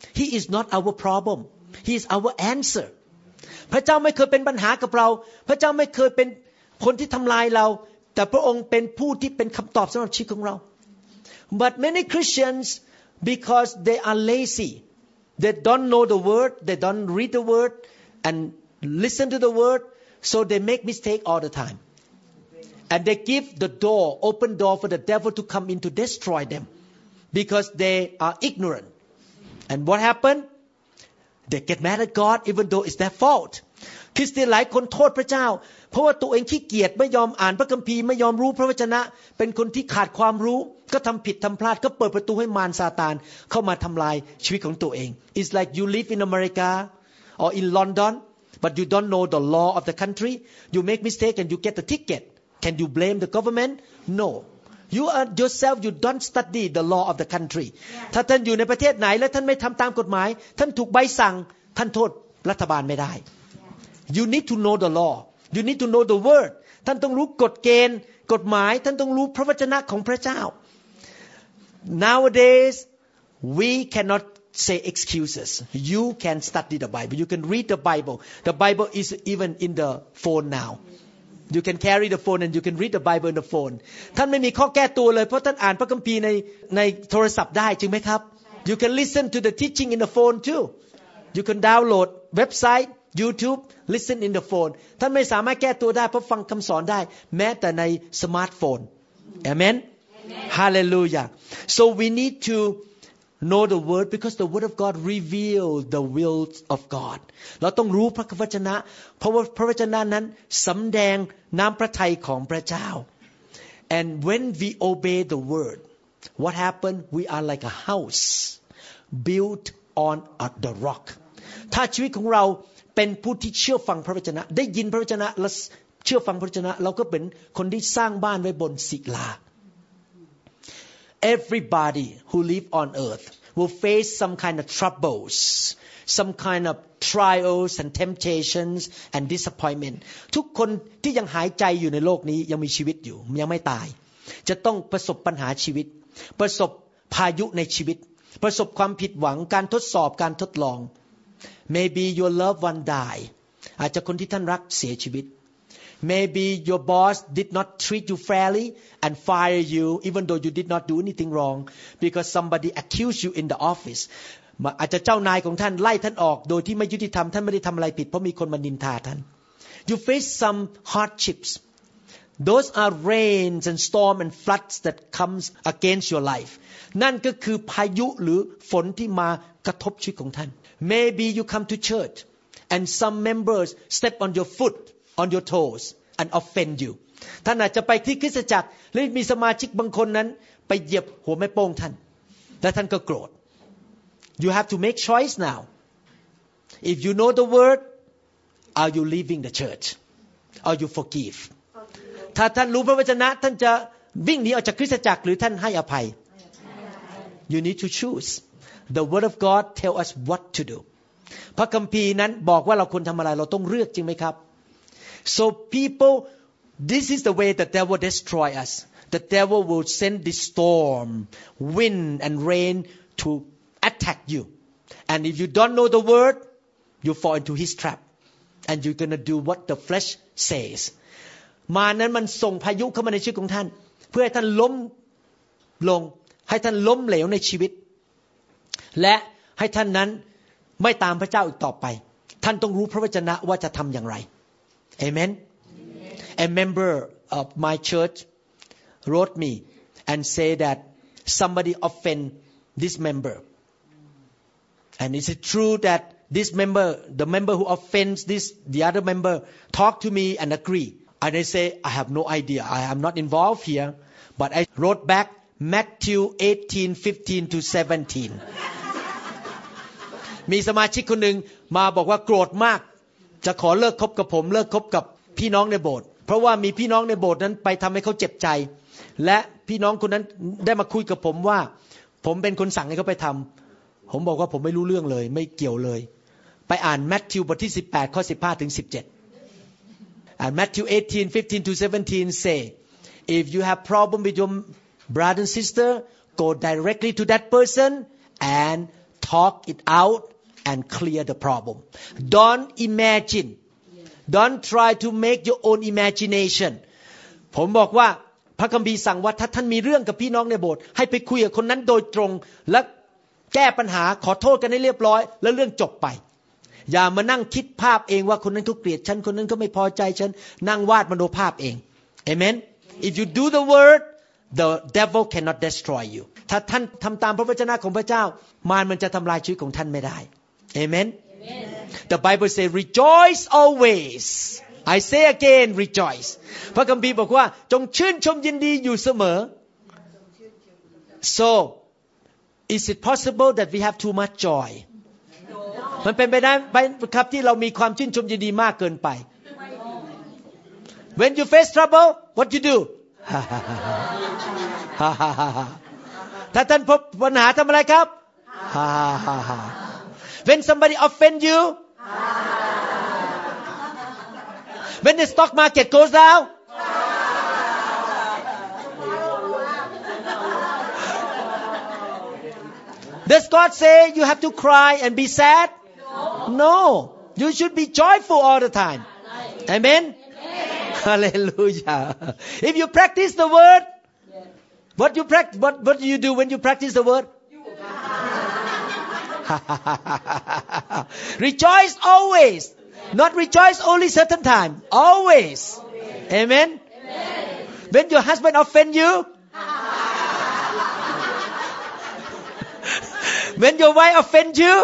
He is not our problem. He is our answer. พระเจ้าไม่เคยเป็นปัญหากับเราพระเจ้าไม่เคยเป็นคนที่ทำลายเราแต่พระองค์เป็นผู้ที่เป็นคำตอบสำหรับชีวิตของเรา But many Christians because they are lazy they don't know the word they don't read the word and listen to the word so they make mistake all the time and they give the door open door for the devil to come in to destroy them because they are ignorant and what happened they get mad at God even though it's their fault คริสเตียนหลายคนโทษพระเจ้าเพราะว่าตัวเองขี้เกียจไม่ยอมอ่านพระคัมภีร์ไม่ยอมรู้พระวจนะเป็นคนที่ขาดความรู้ก็ทำผิดทำพลาดก็เปิดประตูให้มารซาตานเข้ามาทำลายชีวิตของตัวเอง It's like you live in America or in London but you don't know the law of the country you make mistake and you get the ticket can you blame the government No you are yourself you don't study the law of the country ถ้าท่านอยู่ในประเทศไหนและท่านไม่ทำตามกฎหมายท่านถูกใบสั่งท่านโทษรัฐบาลไม่ได้ You need to know the law you need to know the word ท่านต้องรู้กฎเกณฑ์กฎหมายท่านต้องรู้พระวจนะของพระเจ้า Nowadays we cannot say excuses you can study the Bible you can read the Bible the Bible is even in the phone now You can carry the phone and you can read the Bible in the phone ท่านไม่มีข้อแก้ตัวเลยเพราะท่านอ่านพระคัมภีร์ในในโทรศัพท์ได้จริงไหมครับ You can listen to the teaching in the phone too You can download website YouTube listen in the phone ท่านไม่สามารถแก้ตัวได้เพราะฟังคำสอนได้แม้แต่ในสมาร์ทโฟน Amen Hallelujah So we need to know the word because the word of God reveal the will of God เราต้องรู้พระวจนะเพราะว่าพระวจนะนั้นสำแดงน้ำพระทัยของพระเจ้า and when we obey the word what happened we are like a house built on the rock ถ้าชีวิตของเราเป็นผู้ที่เชื่อฟังพระวจนะได้ยินพระวจนะและเชื่อฟังพระวจนะเราก็เป็นคนที่สร้างบ้านไว้บนศิลา Everybody who live on earth will face some kind of troubles, some kind of trials and temptations and disappointment. ทุกคนที่ยังหายใจอยู่ในโลกนี้ยังมีชีวิตอยู่ยังไม่ตายจะต้องประสบปัญหาชีวิตประสบพายุในชีวิตประสบความผิดหวังการทดสอบการทดลอง Maybe your loved one die อาจจะคนที่ท่านรักเสียชีวิตMaybe your boss did not treat you fairly and fire you even though you did not do anything wrong because somebody accused you in the office อาจจะเจ้านายของท่านไล่ท่านออกโดยที่ไม่ยุติธรรมท่านไม่ได้ทำอะไรผิดเพราะมีคนมานินทาท่าน You face some hardships Those are rains and storm and floods that comes against your life นั่นก็คือพายุหรือฝนที่มากระทบชีวิตของท่าน Maybe you come to church and some members step on your foot on your toes and offend you ท่านอาจจะไปที่คริสตจักรและมีสมาชิกบางคนนั้นไปเหยียบหัวแม่โป้งท่านและท่านก็โกรธ You have to make choice now if you know the word are you leaving the church or you forgive ถ้าท่านรู้พระวจนะท่านจะวิ่งหนีออกจากคริสตจักรหรือท่านให้อภัย You need to choose the word of God tell us what to do พระคัมภีร์นั้นบอกว่าเราควรทำอะไรเราต้องเลือกจริงไหมครับSo people, this is the way the devil destroy us. The devil will send the storm, wind and rain to attack you. And if you don't know the word, you fall into his trap. And you're going to do what the flesh says. มานั้นมันส่งพายุเข้ามาในชีวิตของท่านเพื่อให้ท่านล้มลงให้ท่านล้มเหลวในชีวิตและให้ท่านนั้นไม่ตามพระเจ้าอีกต่อไปท่านต้องรู้พระวจนะว่าจะทำอย่างไรAmen. A member of my church wrote me and say that somebody offend this member. And is it true that this member, the member who offends this, the other member, talk to me and agree? And I say, I have no idea. I am not involved here. But I wrote back Matthew eighteen fifteen to seventeen. มีสมาชิกคนหนึ่งมาบอกว่าโกรธมากจะขอเลิกคบกับผมเลิกคบกับพี่น้องในโบสถ์เพราะว่ามีพี่น้องในโบสถ์นั้นไปทำให้เขาเจ็บใจและพี่น้องคนนั้นได้มาคุยกับผมว่าผมเป็นคนสั่งให้เขาไปทำผมบอกว่าผมไม่รู้เรื่องเลยไม่เกี่ยวเลยไปอ่านมัทธิวบทที่สิบแปดข้อสิบห้าถึงสิบเจ็ด and Matthew eighteen fifteen to seventeen say if you have problem with your brother and sister go directly to that person and talk it out and clear the problem. Don't imagine. Don't try to make your own imagination. ผมบอกว่าพระคัมภีร์สั่งว่าถ้าท่านมีเรื่องกับพี่น้องในโบสถ์ให้ไปคุยกับคนนั้นโดยตรงและแก้ปัญหาขอโทษกันให้เรียบร้อยแล้วเรื่องจบไปอย่ามานั่งคิดภาพเองว่าคนนั้นเขาเกลียดฉันคนนั้นเขาไม่พอใจฉันนั่งวาดมโนภาพเอง Amen If you do the word the devil cannot destroy you ถ้าท่านทำตามพระวจนะของพระเจ้ามารมันจะทำลายชีวิตของท่านไม่ได้ Amen The Bible says rejoice always I say again rejoice พระคัมภีร์บอกว่าจงชื่นชมยินดีอยู่เสมอ So is it possible that we have too much joy มันเป็นไปได้ไหมครับที่เรามีความชื่นชมยินดีมากเกินไป When you face trouble what you do ถ้าท่านพบปัญหาทำอะไรครับ When somebody offend you When the stock market goes down Does God say you have to cry and be sad? No. You should be joyful all the time. Amen? Hallelujah. If you practice the word, what you practice, what, what do you do when you practice the word? Rejoice always. Not rejoice only certain time. Always. Amen? When your husband offend you, when your wife offend you,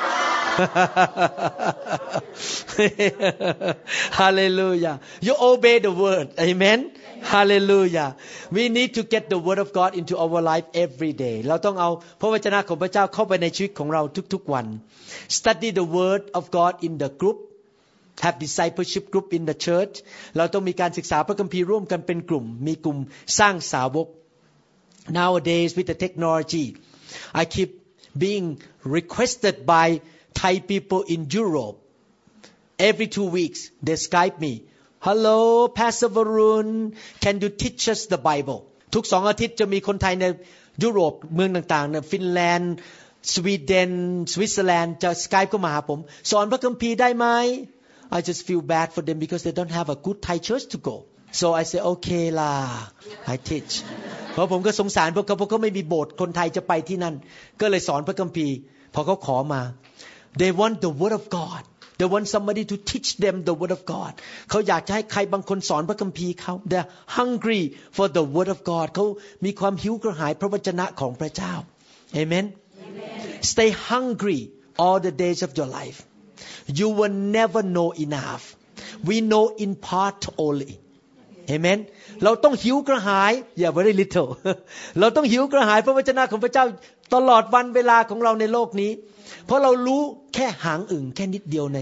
hallelujah, you obey the word. Amen. Hallelujah. We need to get the word of God into our life every day. เราต้องเอาพระวจนะของพระเจ้าเข้าไปในชีวิตของเราทุกๆวัน Study the word of God in the group. Have discipleship group in the church. เราต้องมีการศึกษาพระคัมภีร์ร่วมกันเป็นกลุ่มมีกลุ่มสร้างสาวก Nowadays with the technology, I keep being requested by Thai people in Europe. Every two weeks, they Skype me. Hello, Pastor Varun, can you teach us the Bible? ทุกสองอาทิตย์จะมีคนไทยในยุโรปเมืองต่างๆในฟินแลนด์สวีเดนสวิตเซอร์แลนด์จะ Skype เข้ามาหาผมสอนพระคัมภีร์ได้ไหม I just feel bad for them because they don't have a good Thai church to go. So I say okay ล่ะ I teach เพราะผมก็สงสารพวกเขาเพราะเขาไม่มีโบสถ์คนไทยจะไปที่นั่นก็เลยสอนพระคัมภีร์พอเขาขอมา They want the word of God. They want somebody to teach them the word of God. เขาอยากจะให้ใครบางคนสอนพระคัมภีร์เขา They're hungry for the word of God. เขามีความหิวกระหายพระวจนะของพระเจ้า Amen. Stay hungry all the days of your life. You will never know enough. We know in part only. Amen. เราต้องหิวกระหายอย่า very little เราต้องหิวกระหายพระวจนะของพระเจ้าตลอดวันเวลาของเราในโลกนี้เพราะเรารู้แค่หางอึ่งแค่นิดเดียวใน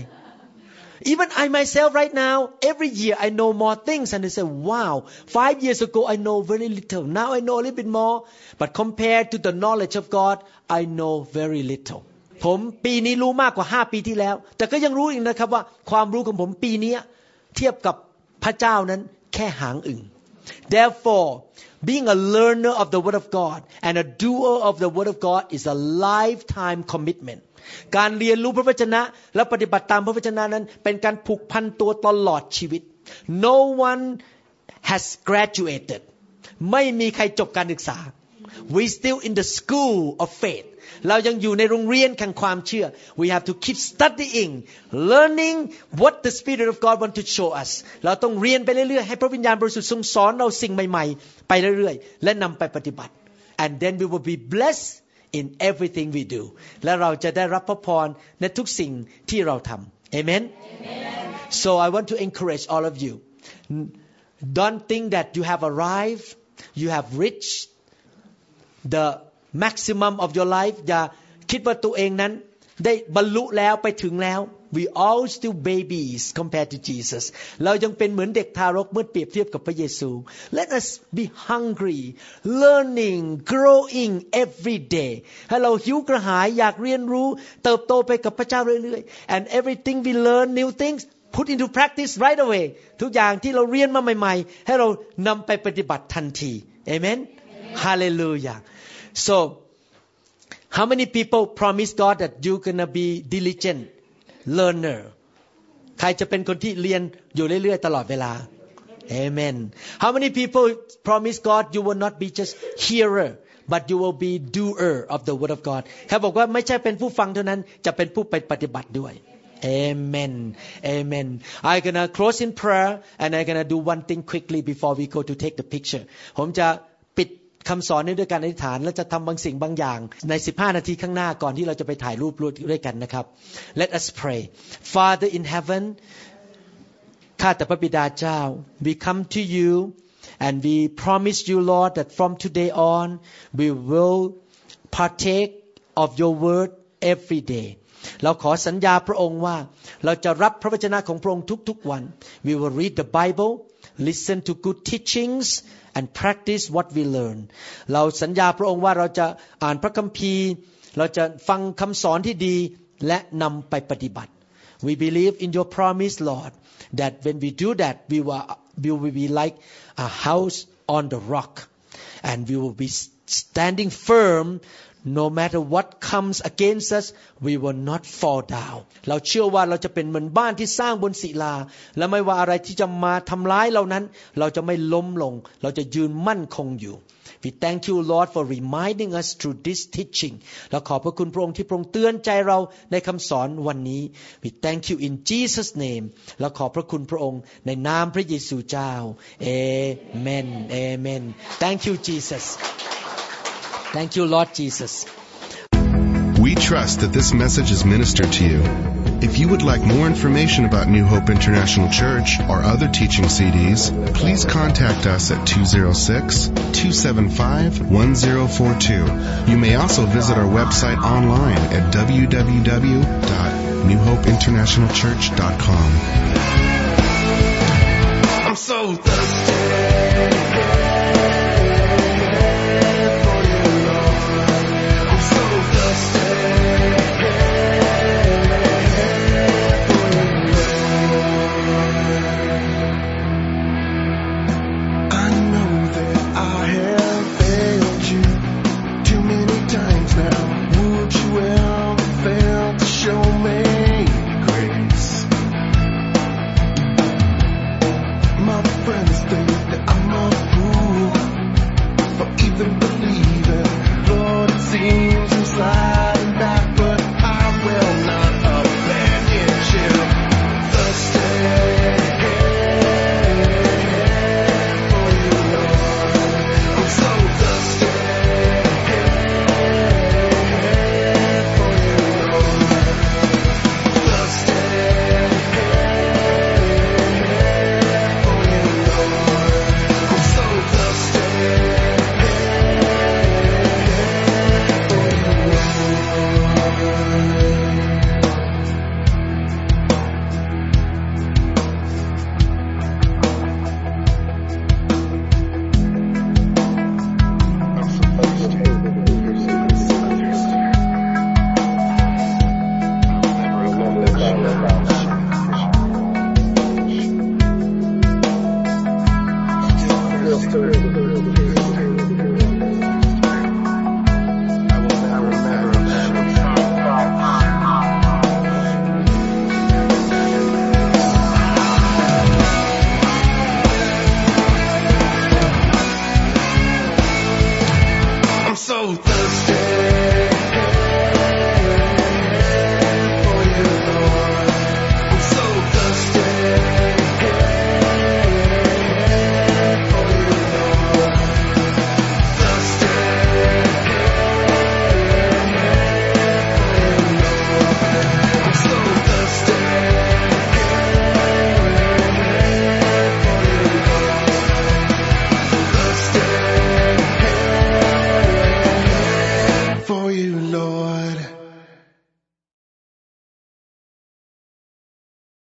Even I myself right now every year I know more things and I say wow five years ago I know very little now I know a little bit more but compared to the knowledge of God I know very little ผมปีนี้รู้มากกว่าห้าปีที่แล้วแต่ก็ยังรู้อีกนะครับว่าความรู้ของผมปีนี้เทียบกับพระเจ้านั้นแค่หางอึ่ง Therefore being a learner of the word of God and a doer of the word of God is a lifetime commitment การเรียนรู้พระวจนะและปฏิบัติตามพระวจนะนั้นเป็นการผูกพันตัวตลอดชีวิต No one has graduated ไม่มีใครจบการศึกษา We still in the school of faith เรายังอยู่ในโรงเรียนแห่งความเชื่อ We have to keep studying learning what the Spirit of God want to show us เราต้องเรียนไปเรื่อยๆให้พระวิญญาณบริสุทธิ์ทรงสอนเราสิ่งใหม่ๆไปเรื่อยๆและนำไปปฏิบัติ and then we will be blessed in everything we do และเราจะได้รับพระพรในทุกสิ่งที่เราทำ Amen So I want to encourage all of you don't think that you have arrived you have reached the maximum of your life อย่าคิดว่าตัวเองนั้นได้บรรลุแล้วไปถึงแล้ว we all still babies compared to Jesus เรายังเป็นเหมือนเด็กทารกเมื่อเปรียบเทียบกับพระเยซู let us be hungry learning growing every day ให้เราหิวกระหายอยากเรียนรู้เติบโตไปกับพระเจ้าเรื่อยๆ and everything we learn new things put into practice right away ทุกอย่างที่เราเรียนมาใหม่ๆให้เรานำไปปฏิบัติทันที amen hallelujah so How many people promise God that you're gonna be diligent learner ใครจะเป็นคนที่เรียนอยู่เรื่อยๆตลอดเวลา Amen. How many people promise God you will not be just hearer but you will be doer of the word of God ใครบอกว่าไม่ใช่เป็นผู้ฟังเท่านั้นจะเป็นผู้ไปปฏิบัติด้วย Amen. Amen. I'm gonna close in prayer and I'm gonna do one thing quickly before we go to take the picture. ผมจะปิดคำสอนนี้ด้วยการอธิษฐานและจะทำบางสิ่งบางอย่างในสิบห้านาทีข้างหน้าก่อนที่เราจะไปถ่ายรูปด้วยกันนะครับ Let us pray. Father in heaven ข้าแต่พระบิดาเจ้า we come to you and we promise you Lord that from today on we will partake of your word every day เราขอสัญญาพระองค์ว่าเราจะรับพระวจนะของพระองค์ทุกๆวัน we will read the Bible listen to good teachings and practice what we learn เราสัญญาพระองค์ว่าเราจะอ่านพระคัมภีร์เราจะฟังคำสอนที่ดีและนำไปปฏิบัติ we believe in your promise Lord that when we do that we will, we will be like a house on the rock and we will be standing firm no matter what comes against us we will not fall down เราเชื่อว่าเราจะเป็นเหมือนบ้านที่สร้างบนศิลาและไม่ว่าอะไรที่จะมาทำร้ายเรานั้นเราจะไม่ล้มลงเราจะยืนมั่นคงอยู่ We thank you Lord for reminding us through this teaching เราขอบพระคุณพระองค์ที่พระองค์เตือนใจเราในคำสอนวันนี้ We thank you in Jesus name เราขอบพระคุณพระองค์ในนามพระเยซูเจ้า Amen Amen Thank you Jesus Thank you Lord Jesus We trust that this message is ministered to you. If you would like more information about New Hope International Church or other teaching C Ds, please contact us at two oh six, two seven five, one oh four two. You may also visit our website online at w w w dot new hope international church dot com. I'm so thirsty.